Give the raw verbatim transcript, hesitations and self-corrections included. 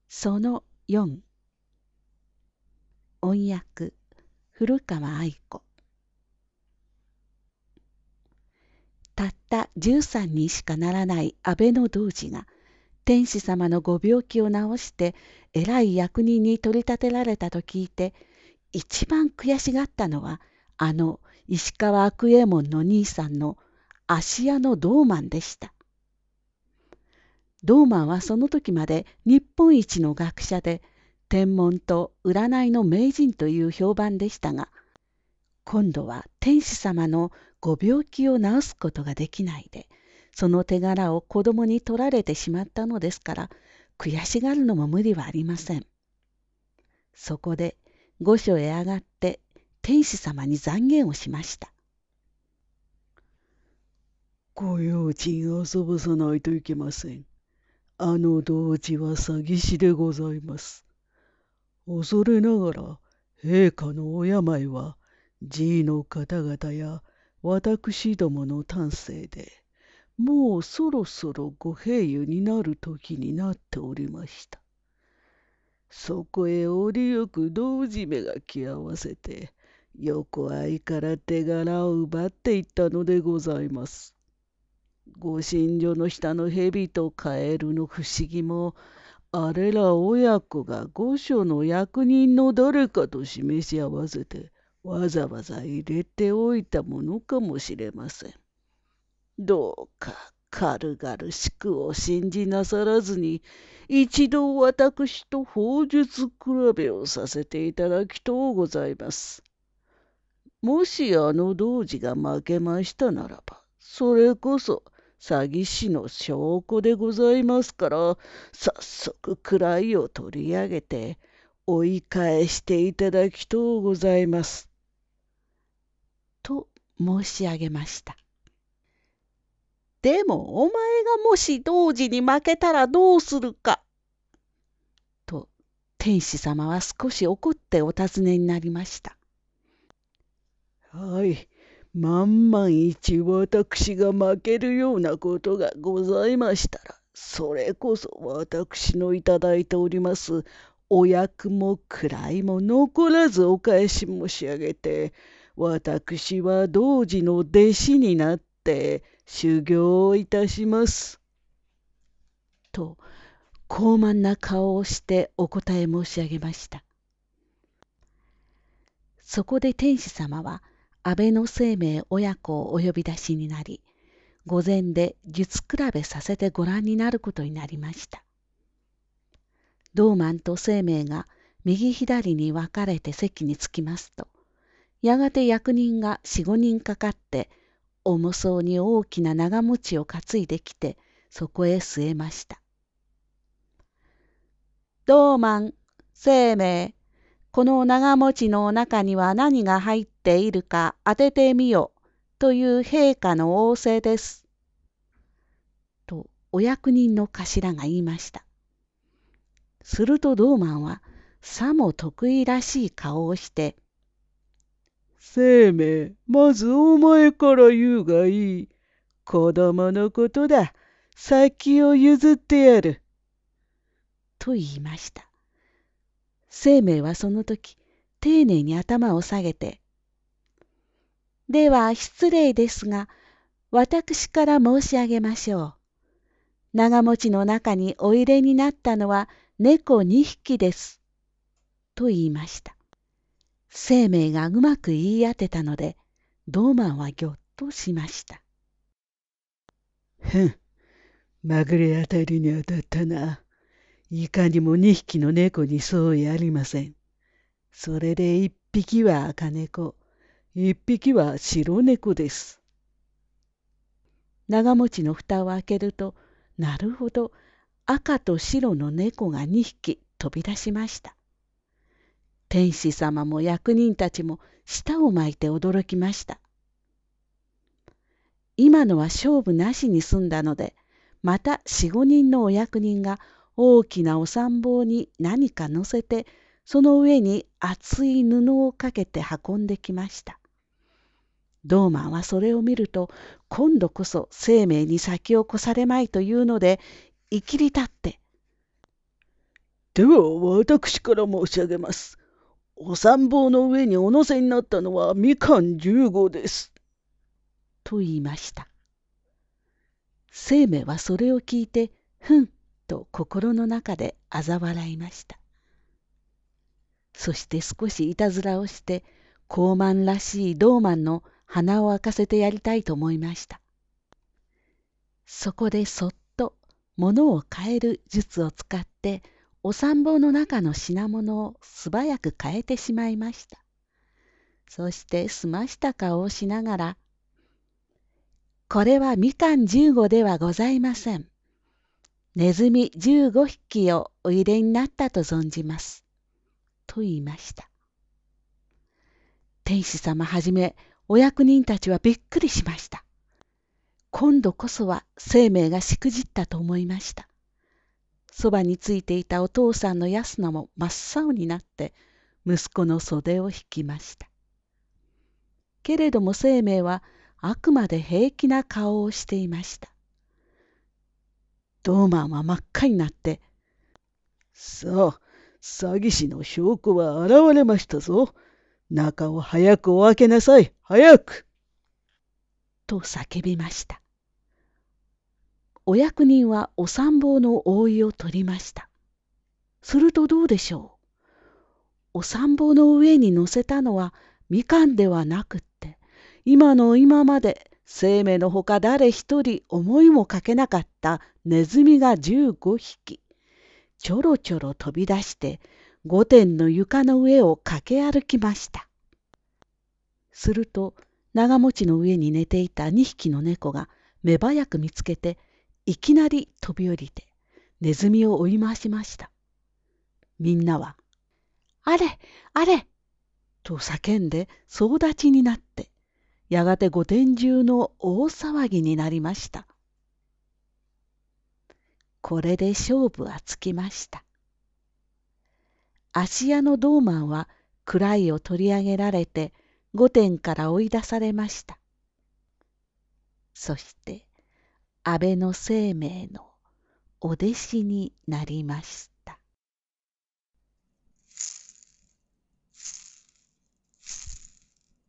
そのよん。音訳古川愛子。たったじゅうさんにんしかならない安倍の童子が天子様のご病気を治して偉い役人に取り立てられたと聞いて、一番悔しがったのはあの石川悪右衛門の兄さんの芦屋の道満でした。道満はその時まで日本一の学者で天文と占いの名人という評判でしたが、今度は天子様のご病気を治すことができないで、その手柄を子供に取られてしまったのですから、悔しがるのも無理はありません。そこで御所へ上がって天子様に讒言をしました。 ご用心遊ばさないといけません。あの童子は詐欺師でございます。恐れながら陛下のお病は寺の方々や私どもの丹精でもうそろそろご平癒になる時になっておりました。そこへ折よく童子めが来合わせて横合いから手柄を奪っていったのでございます。ご寝所の下の蛇とカエルの不思議も、あれら親子が御所の役人の誰かと示し合わせてわざわざ入れておいたものかもしれません。どうか軽々しくお信じなさらずに、一度私と砲術比べをさせていただきとうございます。もしあの童子が負けましたならば、それこそ詐欺師の証拠でございますから、早速位を取り上げて追い返していただきとうございます。 と申し上げました。でもお前がもし童子に負けたらどうするか。と天子様は少し怒ってお尋ねになりました。 はい。万万一私が負けるようなことがございましたら、それこそ私のいただいておりますお役も位も残らずお返し申し上げて、私は童子の弟子になって修行をいたします。 と高慢な顔をしてお答え申し上げました。そこで天子様は安倍晴明親子をお呼び出しになり、御前で術比べさせてご覧になることになりました。道満と晴明が右左に分かれて席につきますと、やがて役人が四五人かかって重そうに大きな長持を担いできてそこへ据えました。道満、晴明、この長持の中には何が入っているか当ててみよという陛下の仰せです。とお役人の頭が言いました。すると道満はさも得意らしい顔をして、 晴明、まずお前から言うがいい。子供のことだ。先を譲ってやる。 と言いました。晴明はその時、丁寧に頭を下げて、では失礼ですが、私から申し上げましょう。長持の中にお入れになったのは猫二匹です。と言いました。晴明がうまく言い当てたので、道満はぎょっとしました。 ふん、まぐれあたりに当たったな。いかにも二匹の猫に相違ありません。それで一匹は赤猫、一匹は白猫です。 長持の蓋を開けると、なるほど、赤と白の猫が二匹飛び出しました。天子様も役人たちも舌を巻いて驚きました。今のは勝負なしに済んだので、また四五人のお役人が大きなお参謀に何か乗せて、その上に厚い布をかけて運んできました。道満はそれを見ると、今度こそ晴明に先を越されまいというので、いきり立って、 では私から申し上げます。お参謀の上にお乗せになったのはみかんじゅうごです。 と言いました。生命はそれを聞いて、ふんと心の中で嘲笑いました。そして少しいたずらをして、高慢らしいドーマンの鼻を開かせてやりたいと思いました。そこでそっと物を変える術を使って、お参謀の中の品物を素早く変えてしまいました。そして澄ました顔をしながら、これはみかんじゅうごではございません。ネズミじゅうごひきをお入れになったと存じます。と言いました。天使様はじめお役人たちはびっくりしました。今度こそは生命がしくじったと思いました。そばについていたお父さんの安野も真っ青になって息子の袖を引きました。けれども生命はあくまで平気な顔をしていました。ドーマンは真っ赤になって、 さあ、詐欺師の証拠は現れましたぞ。中を早くお開けなさい、早くと叫びました。お役人はお参謀の覆いを取りました。するとどうでしょう。お参謀の上に乗せたのはみかんではなくって、今の今まで生命のほか誰一人思いもかけなかったネズミがじゅうごひき、ちょろちょろ飛び出して御殿の床の上を駆け歩きました。すると長持の上に寝ていたにひきの猫が目早く見つけて、いきなり飛び降りてネズミを追い回しました。みんなは、あれあれと叫んで総立ちになって、やがて御殿中の大騒ぎになりました。これで勝負はつきました。芦屋のドーマンは位を取り上げられて御殿から追い出されました。そして安倍の生命のお弟子になりました。